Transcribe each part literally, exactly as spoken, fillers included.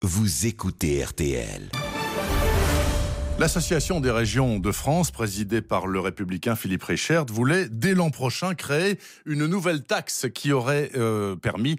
Vous écoutez R T L. L'Association des régions de France, présidée par le républicain Philippe Richert, voulait dès l'an prochain créer une nouvelle taxe qui aurait euh, permis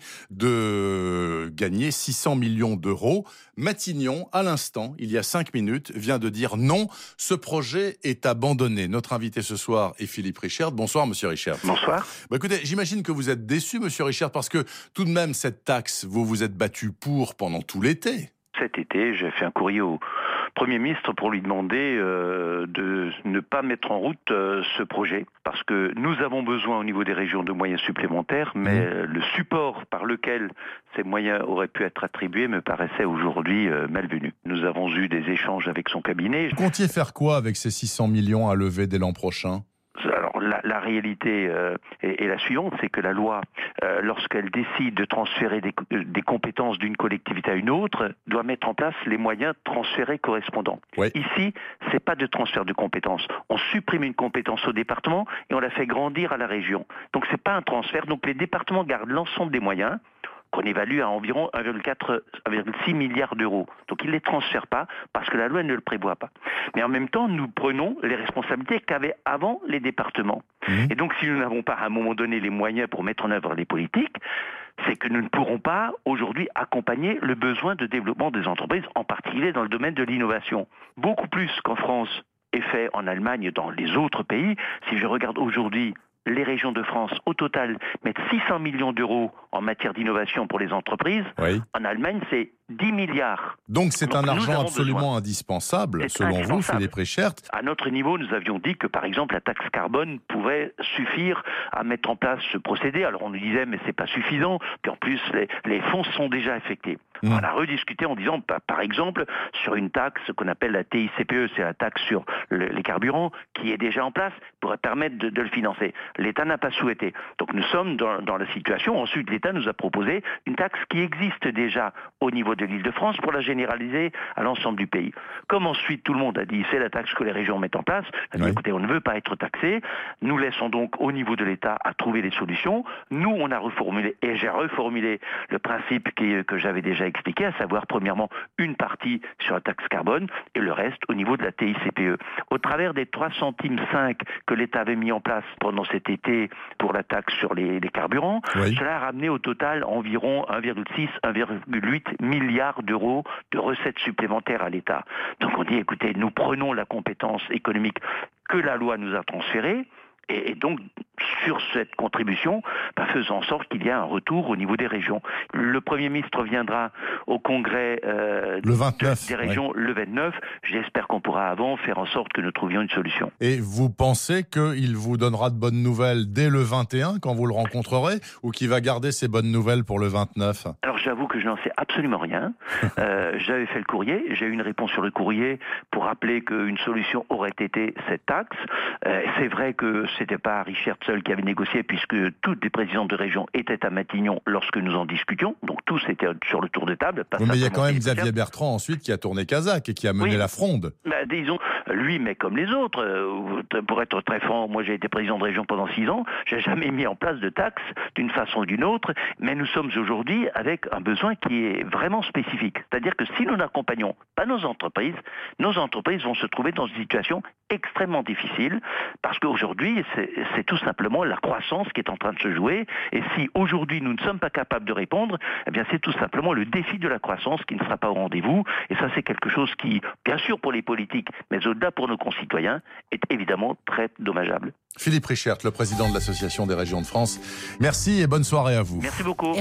de gagner six cents millions d'euros. Matignon, à l'instant, il y a cinq minutes, vient de dire non, ce projet est abandonné. Notre invité ce soir est Philippe Richert. Bonsoir, monsieur Richert. Bonsoir. Bah, écoutez, j'imagine que vous êtes déçu, monsieur Richert, parce que tout de même, cette taxe, vous vous êtes battu pour pendant tout l'été. Cet été, j'ai fait un courrier au Premier ministre pour lui demander euh, de ne pas mettre en route euh, ce projet, parce que nous avons besoin au niveau des régions de moyens supplémentaires, mais mmh. le support par lequel ces moyens auraient pu être attribués me paraissait aujourd'hui euh, malvenu. Nous avons eu des échanges avec son cabinet. Vous comptiez faire quoi avec ces six cents millions à lever dès l'an prochain ? Alors la, la réalité euh, est, est la suivante, c'est que la loi, euh, lorsqu'elle décide de transférer des, des compétences d'une collectivité à une autre, doit mettre en place les moyens transférés correspondants. Oui. Ici, c'est pas de transfert de compétences. On supprime une compétence au département et on la fait grandir à la région. Donc c'est pas un transfert. Donc les départements gardent l'ensemble des moyens, qu'on évalue à environ un virgule quatre, un virgule six milliards d'euros. Donc ils ne les transfèrent pas parce que la loi ne le prévoit pas. Mais en même temps, nous prenons les responsabilités qu'avaient avant les départements. Mmh. Et donc si nous n'avons pas à un moment donné les moyens pour mettre en œuvre les politiques, c'est que nous ne pourrons pas aujourd'hui accompagner le besoin de développement des entreprises, en particulier dans le domaine de l'innovation. Beaucoup plus qu'en France est fait en Allemagne et dans les autres pays. Si je regarde aujourd'hui, les régions de France, au total, mettent six cents millions d'euros en matière d'innovation pour les entreprises. Oui. En Allemagne, c'est dix milliards. Donc c'est Donc, un argent absolument besoin. indispensable, C'est selon indispensable. vous, Philippe Richert. À notre niveau, nous avions dit que, par exemple, la taxe carbone pouvait suffire à mettre en place ce procédé. Alors on nous disait, mais c'est pas suffisant. Puis en plus, les, les fonds sont déjà affectés. Mmh. On a rediscuté en disant, par exemple, sur une taxe qu'on appelle la T I C P E, c'est la taxe sur le, les carburants, qui est déjà en place, pourrait permettre de, de le financer. L'État n'a pas souhaité. Donc nous sommes dans, dans la situation. Ensuite, l'État nous a proposé une taxe qui existe déjà au niveau de l'Île-de-France pour la généraliser à l'ensemble du pays. Comme ensuite tout le monde a dit, c'est la taxe que les régions mettent en place, on a dit, oui. écoutez, on ne veut pas être taxé. Nous laissons donc au niveau de l'État à trouver des solutions. Nous, on a reformulé, et j'ai reformulé le principe qui, que j'avais déjà expliqué, à savoir premièrement une partie sur la taxe carbone et le reste au niveau de la T I C P E. Au travers des trois centimes cinq que l'État avait mis en place pendant cet été pour la taxe sur les, les carburants, oui. cela a ramené au total environ un virgule six, un virgule huit milliards d'euros de recettes supplémentaires à l'État. Donc on dit, écoutez, nous prenons la compétence économique que la loi nous a transférée, et, et donc sur cette contribution, bah, faisons en sorte qu'il y ait un retour au niveau des régions. Le Premier ministre viendra au congrès euh, le vingt-neuf, des régions ouais. le vingt-neuf. J'espère qu'on pourra avant faire en sorte que nous trouvions une solution. Et vous pensez qu'il vous donnera de bonnes nouvelles dès le vingt et un, quand vous le rencontrerez, ou qu'il va garder ces bonnes nouvelles pour le vingt-neuf ? Alors j'avoue que je n'en sais absolument rien. euh, j'avais fait le courrier, j'ai eu une réponse sur le courrier pour rappeler qu'une solution aurait été cette taxe. Euh, c'est vrai que c'était pas Richert seul qui avait négocié, puisque toutes les présidents de région étaient à Matignon lorsque nous en discutions, donc tous étaient sur le tour de table. Oui, mais il y a quand même Xavier Bertrand ensuite qui a tourné Kazakh et qui a mené oui. la fronde. Bah, disons, lui, mais comme les autres, euh, pour être très franc, moi j'ai été président de région pendant six ans, j'ai jamais mis en place de taxes d'une façon ou d'une autre, mais nous sommes aujourd'hui avec un besoin qui est vraiment spécifique. C'est-à-dire que si nous n'accompagnons pas nos entreprises, nos entreprises vont se trouver dans une situation extrêmement difficile, parce qu'aujourd'hui, c'est, c'est tout simplement la croissance qui est en train de se jouer, et si aujourd'hui nous ne sommes pas capables de répondre, eh bien c'est tout simplement le défi de la croissance qui ne sera pas au rendez-vous, et ça c'est quelque chose qui, bien sûr pour les politiques, mais au-delà pour nos concitoyens, est évidemment très dommageable. Philippe Richert, le président de l'Association des régions de France. Merci et bonne soirée à vous. Merci beaucoup.